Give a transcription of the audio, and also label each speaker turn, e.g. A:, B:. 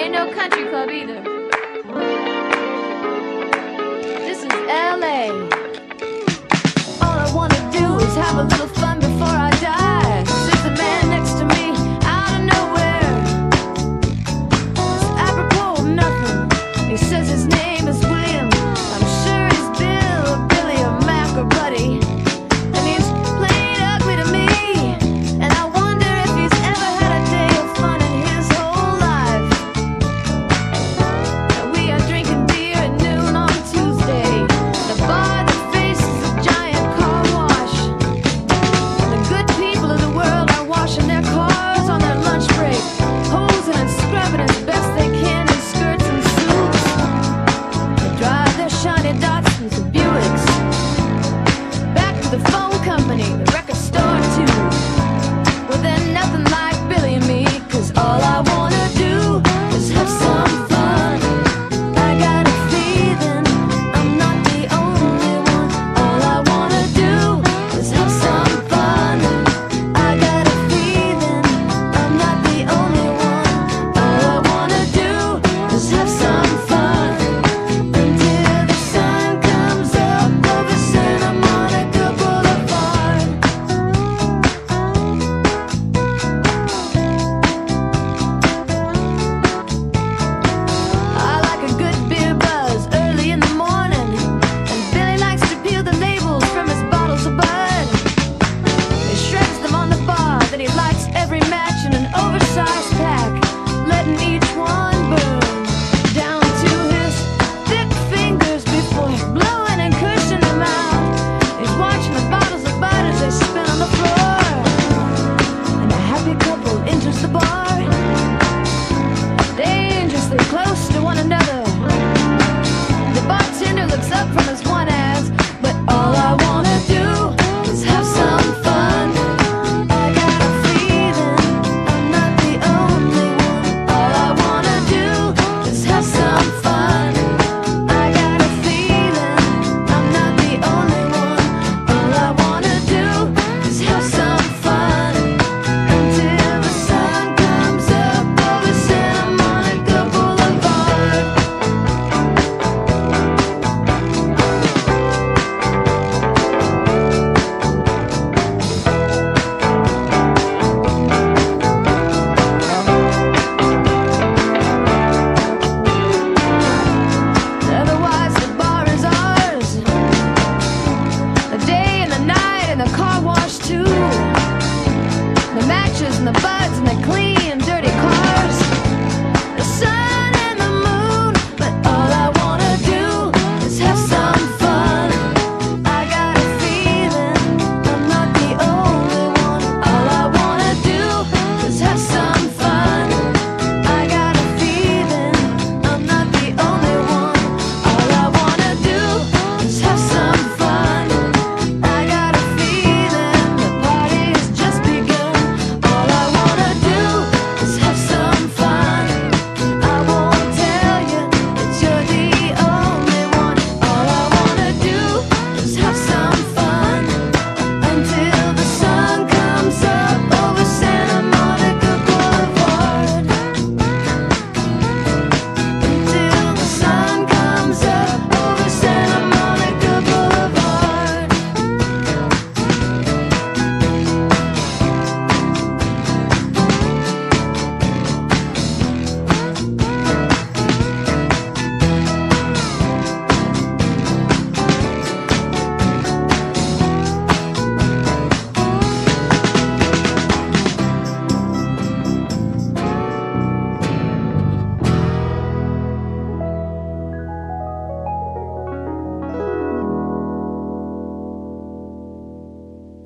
A: ain't no country club either. This is LA. All I wanna do is have a little fun before I die. Sits a man next to me out of nowhere. It's apropos of nothing. He says his name is William. I'm sure he's Bill or Billy or Mac or Buddy. And he's plain ugly to me. And I wonder if he's ever had a day of fun in his whole life. We are drinking beer at noon on Tuesday. The bar that faces a giant car wash. The good people of the world are washing their cars on their lunch break, hosing and scrubbing as best they can in skirts and suits. They drive their shiny Datsuns and Buicks back to the phone company, the record store too. Well, then nothing like Billy and me, 'cause all I wanna do is have some fun. I got a feeling I'm not the only one. All I wanna do is have some fun. I got a feeling I'm not the only one. All I wanna do is have some fun until the sun comes up over Santa Monica Boulevard. I like a good beer buzz early in the morning, and Billy likes to peel the labels from his bottles of Bud. He shreds them on the bar, then he lights every match in an oversized pack, letting each one burn down to his thick fingers before blowing and cursing them out. He's watching the bottles of Bud as they spin on the floor, and a happy couple enters the bar, dangerously close to one another. The bartender looks up from his one ass, but all I wanna do is have some fun. I got a feeling I'm not the only one. All I wanna do is have some fun. I got a feeling I'm not the only one. All I wanna do is have some fun until the sun comes up over Santa Monica Boulevard. Otherwise the bar is ours, the day and the night and the car wash too. The matches and the buds and the clean